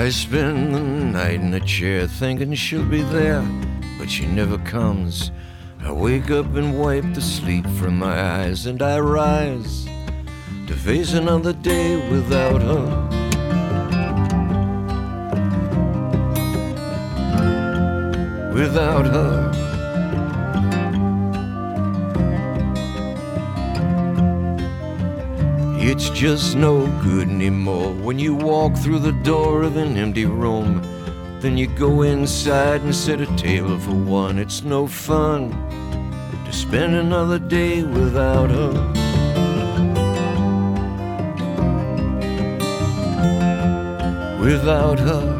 I spend the night in a chair thinking she'll be there, but she never comes. I wake up and wipe the sleep from my eyes, and I rise to face another day without her. Without her. It's just no good anymore when you walk through the door of an empty room. Then you go inside and set a table for one. It's no fun to spend another day without her. Without her.